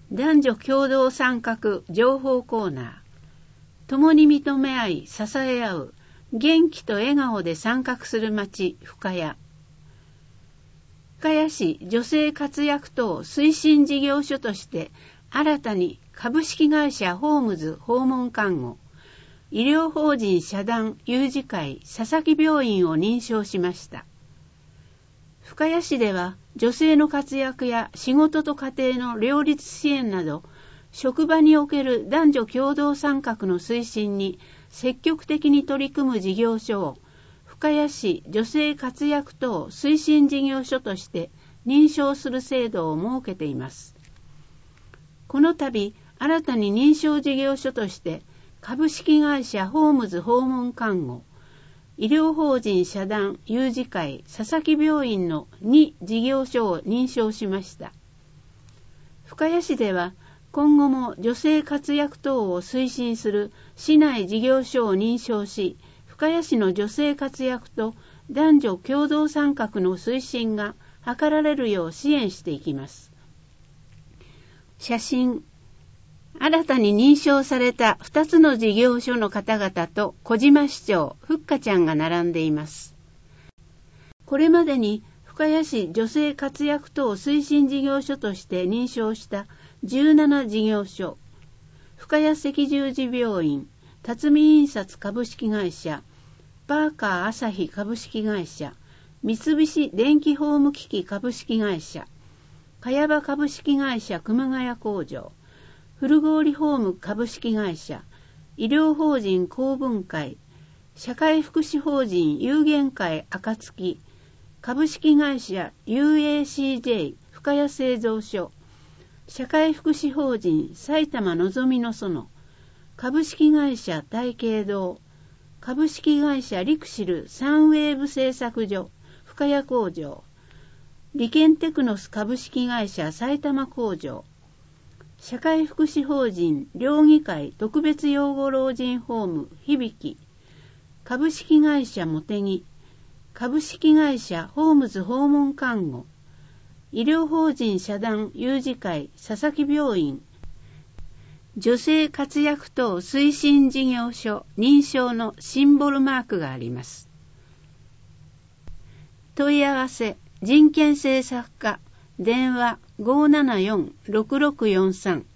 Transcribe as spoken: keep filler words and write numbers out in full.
男女共同参画情報コーナー。共に認め合い支え合う元気と笑顔で参画する町深谷。深谷市女性活躍等推進事業所として新たに株式会社ホームズ訪問看護、医療法人社団有事会佐々木病院を認証しました。深谷市では女性の活躍や仕事と家庭の両立支援など、職場における男女共同参画の推進に積極的に取り組む事業所を深谷市女性活躍等推進事業所として認証する制度を設けています。この度新たに認証事業所として株式会社ホームズ訪問看護、医療法人社団有事会佐々木病院のに事業所を認証しました。深谷市では今後も女性活躍等を推進する市内事業所を認証し、深谷市の女性活躍と男女共同参画の推進が図られるよう支援していきます。写真。新たに認証されたふたつの事業所の方々と小島市長、ふっかちゃんが並んでいます。これまでに深谷市女性活躍等推進事業所として認証したじゅうなな事業所、深谷赤十字病院、辰巳印刷株式会社、パーカー朝日株式会社、三菱電気ホーム機器株式会社、茅場株式会社熊谷工場、古郡ホーム株式会社、医療法人公文会、社会福祉法人有限会暁、株式会社 ユーエーシージェー 深谷製造所、社会福祉法人埼玉のぞみの園、株式会社体系堂、株式会社リクシルサンウェーブ製作所深谷工場、リケンテクノス株式会社埼玉工場、社会福祉法人両議会特別養護老人ホーム響、株式会社もてぎ、株式会社ホームズ訪問看護、医療法人社団有事会佐々木病院、女性活躍等推進事業所認証のシンボルマークがあります。問い合わせ、人権政策課、電話 ごーななよんろくろくよんさん